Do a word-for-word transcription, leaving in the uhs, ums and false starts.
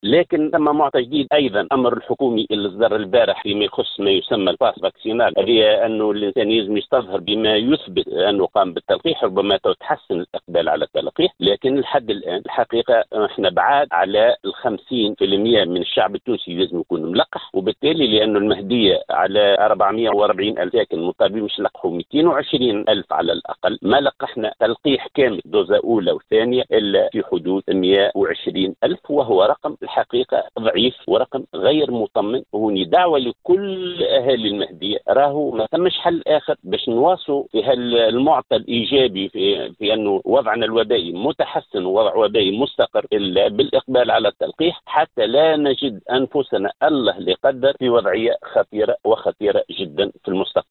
لكن ثم معطى جديد ايضا، امر الحكومي اللي صدر البارح فيما يخص ما يسمى الباس فاكسينال، هي انه الانسان يلزم يستظهر بما يثبت انه قام بالتلقيح، ربما تحسن الاقبال على التلقيح، لكن لحد الان الحقيقه احنا بعاد على ال خمسين بالمئة من الشعب التونسي لازم يكون ملقح، وبالتالي لانه المهديه على أربعمئة وأربعين ألف ساكن مطالبين مش لقحوا مئتين وعشرين ألف على الاقل، ما لقحنا تلقيح كامل دوزه اولى وثانيه الا في حدود مئة وعشرين ألف، وهو رقم الحقيقه ضعيف ورقم غير مطمئن. وهني دعوه لكل اهالي المهديه، راهو ما ثمش حل اخر باش نواصلوا في هالمعطى الايجابي في, في انه وضعنا الوبائي متحسن ووضع وبائي مستقر الا بالاقبال على التلقيح، حتى لا نجد انفسنا الله اللي قدر في وضعيه خطيره وخطيره جدا في المستقبل.